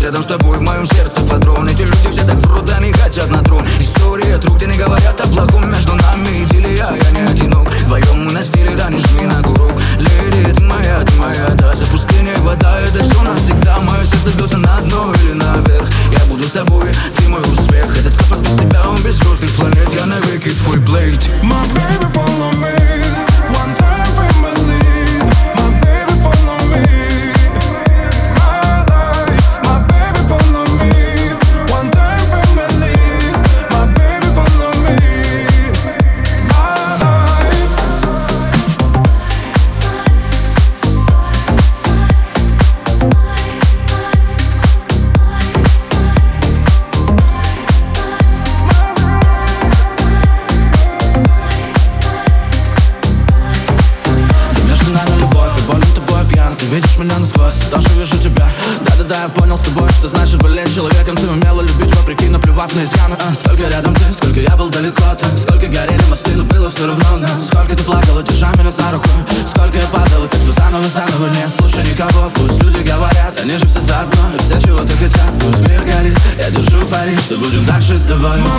рядом с тобой в моем сердце патрон. Эти люди все так врут, они хотят на трон. История тру, где не говорят о плохом. Между нами идиллия, я не одинок. Вдвоем мы на стиле, да не жми на курок. Леди, ты моя, да. За пустыней вода, это все навсегда. Мое сердце бьется на дно или наверх. Я буду с тобой, ты мой успех. Этот космос без тебя, он без звездных планет. Я навеки твой плейт. My baby, follow me. One time family. My baby, follow me. My life. My baby, follow me. One time family. My baby, follow me. My life. Между нами любовь, и больно тобой пьян. Ты видишь меня насквозь, даже вижу тебя. Да-да-да, я понял с тобой, что значит болеть человеком. Ты умела любить вопреки, наплевав на изъяны. Сколько рядом ты, сколько я был далеко от так. Сколько горели мосты, но было все равно нам. Сколько ты плакала, держа меня за руку. Сколько я падал, и так все заново. Не слушай никого, пусть люди говорят. Они же все заодно, и все чего-то хотят. Пусть мир горит, я держу пари, что будем дальше с тобой.